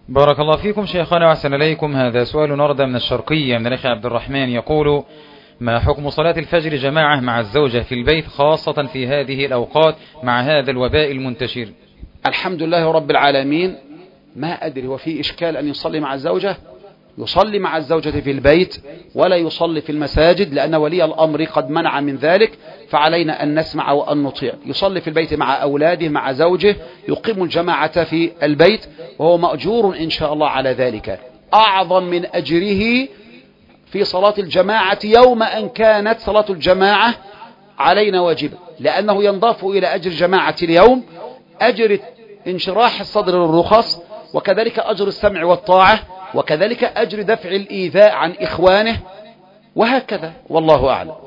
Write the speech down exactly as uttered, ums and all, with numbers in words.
بارك الله فيكم شيخنا وأحسن إليكم. هذا سؤال ورد من الشرقية من الأخ عبد الرحمن يقول: ما حكم صلاة الفجر جماعة مع الزوجة في البيت خاصة في هذه الأوقات مع هذا الوباء المنتشر؟ الحمد لله رب العالمين. ما أدري وفي إشكال أن يصلي مع الزوجة؟ يصلي مع الزوجة في البيت ولا يصلي في المساجد، لأن ولي الأمر قد منع من ذلك، فعلينا أن نسمع وأن نطيع. يصلي في البيت مع أولاده مع زوجه، يقيم الجماعة في البيت وهو مأجور إن شاء الله على ذلك. أعظم من أجره في صلاة الجماعة يوم أن كانت صلاة الجماعة علينا واجبة، لأنه ينضاف إلى أجر جماعة اليوم أجر انشراح الصدر للرخص، وكذلك أجر السمع والطاعة، وكذلك أجر دفع الإيذاء عن إخوانه، وهكذا، والله أعلم.